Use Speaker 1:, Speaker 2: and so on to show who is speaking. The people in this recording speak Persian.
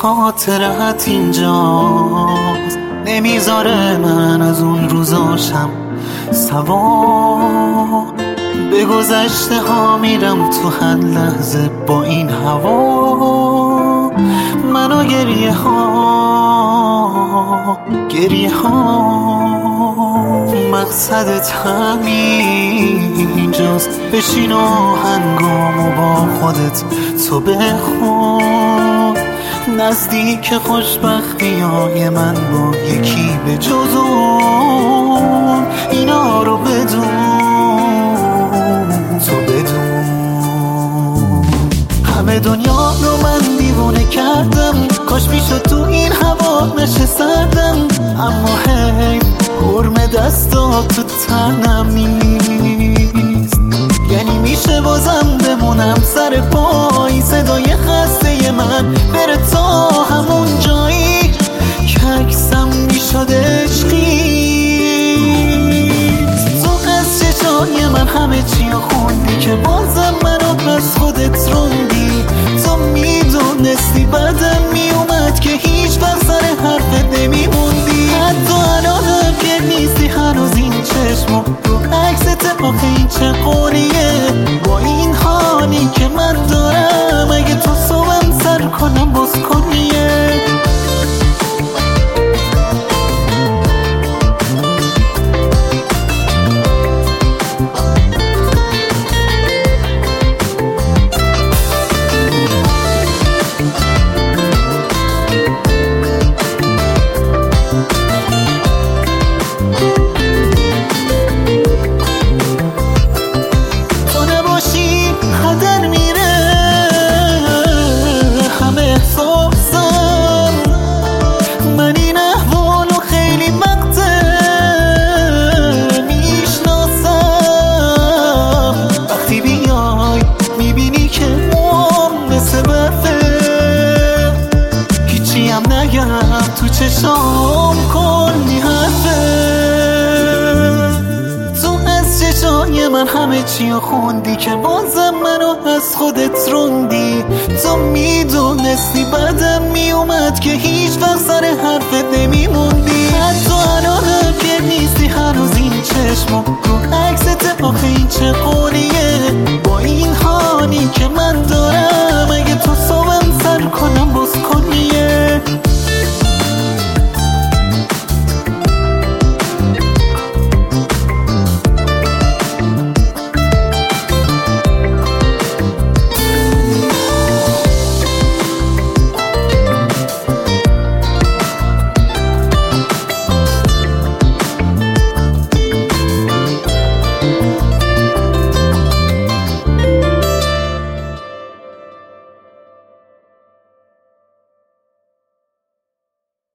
Speaker 1: خاطرت اینجاست، نمیذاره من از اون روزاشم سوا. به گذشته ها میرم تو هر لحظه با این هوا. منو گریه ها مقصدت همینجاست. بشین و هنگامو با خودت تو بخون، نزدیک خوشبختی های من با یکی به جز اون. اینا رو بدون، تو بدون همه دنیا رو من دیوونه کردم. کاش میشد تو این هوا نشه سردم، اما هی حرم دستا تو تنم نیست. یعنی میشه بازم بمونم سر پای، صدای خسته من بره تا همون جایی که عکسم میشد عشقی. تو از چشای من همه چی رو خوندی که بازم منو از خودت روندی. تو میدونستی بعدم میومد که هیچ وقت سر حرفت نمیموندی. حتی الانم که نیستی هنوز این چشمو رو عکست، آخه این چه قولیه با این حالی که من دارم. اگه تو صبحم سر کنم باز کنیه. تو چشام کلی حرفه، تو از چشای من همه چی رو خوندی که بازم منو از خودت روندی. تو میدونستی بعدم میومد که هیچ وقت سر حرفت نمیموندی. حتی الانم که نیستی هنوز این چشمو رو عکست، آخه این چه قولیه